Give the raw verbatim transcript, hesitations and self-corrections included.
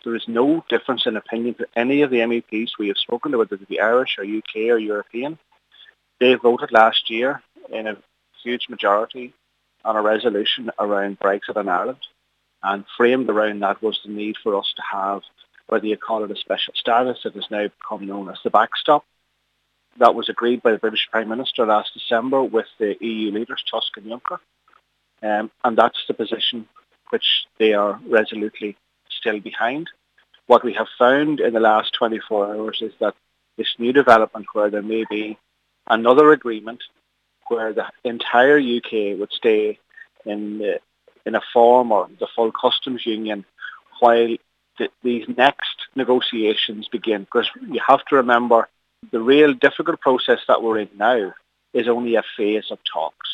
there is no difference in opinion to any of the M E Ps we have spoken to, whether they be Irish or U K or European. They voted last year in a huge majority on a resolution around Brexit in Ireland, and framed around that was the need for us to have, whether you call it a special status, that has now become known as the backstop. That was agreed by the British Prime Minister last December with the E U leaders, Tusk and Juncker. Um, and that's the position which they are resolutely still behind. What we have found in the last twenty-four hours is that this new development where there may be another agreement where the entire U K would stay in the, in a form or the full customs union while the, these next negotiations begin. Because you have to remember, the real difficult process that we're in now is only a phase of talks.